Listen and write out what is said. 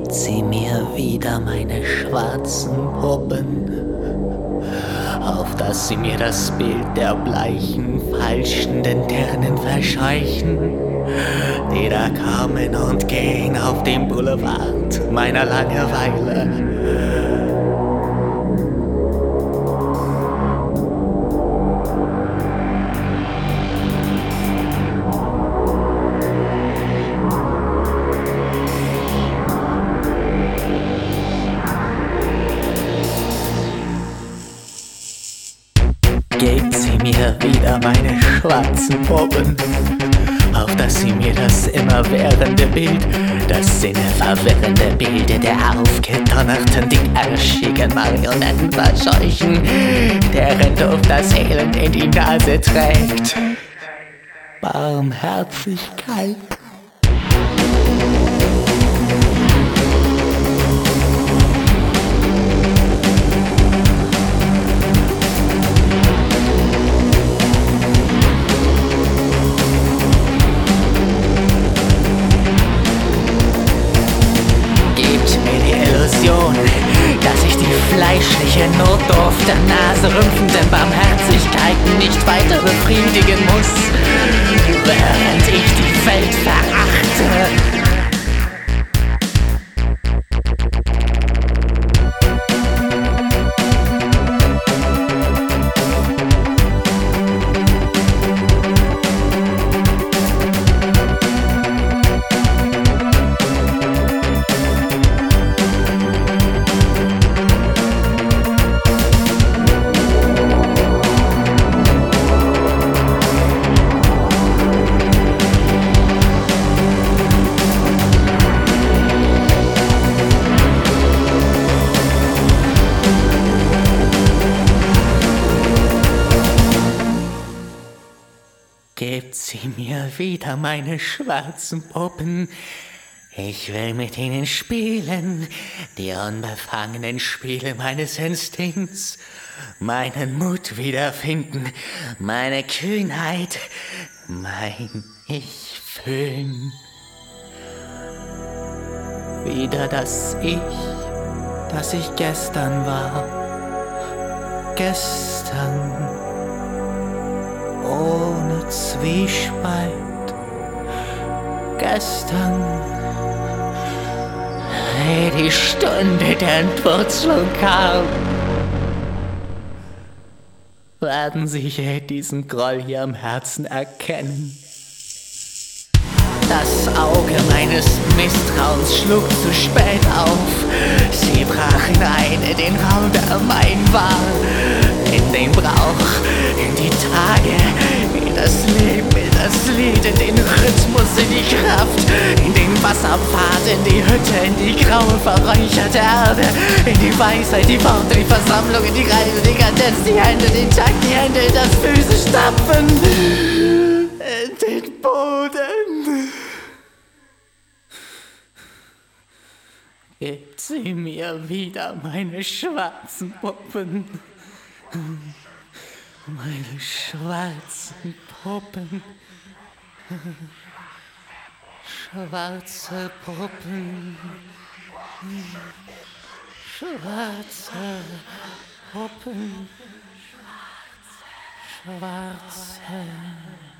Gebt sie mir wieder, meine schwarzen Puppen, auf dass sie mir das Bild der bleichen, falschenden Dirnen verscheuchen, die da kamen und gehen auf dem Boulevard meiner Langeweile. Gebt sie mir wieder, meine schwarzen Puppen, auf dass sie mir das immerwährende Bild, das sinneverwirrende Bild der aufgedonnerten, dickärschigen Marionetten verscheuchen, deren Duft das Elend in die Nase trägt. Barmherzigkeit. Dass ich die fleischliche Notdurft der naserümpfenden Barmherzigkeiten nicht weiter befriedigen muss, während ich die Welt verachte. Gebt sie mir wieder, meine schwarzen Puppen. Ich will mit ihnen spielen, die unbefangenen Spiele meines Instinkts, meinen Mut wiederfinden, meine Kühnheit, mein Ich fühlen. Wieder das ich gestern war, gestern. Ohne Zwiespalt, gestern, ehe die Stunde der Entwurzelung kam, werden Sie je diesen Groll hier am Herzen erkennen. Das Auge meines Misstrauens schlug zu spät auf. Sie brachen ein in den Raum, der mein war, in den Brauch, in die Tage, in das Leben, in das Lied, in den Rhythmus, in die Kraft, in den Wasserpfad, in die Hütte, in die graue, verräucherte Erde, in die Weisheit, die Worte, die Versammlung, in die Reise, die Kadenz, die Hände, den Takt, die Hände, in das Füße stapfen, in den Boden. Gebt sie mir wieder, meine schwarzen Puppen. Meine schwarzen Puppen. Schwarze Puppen. Schwarze Puppen. Schwarze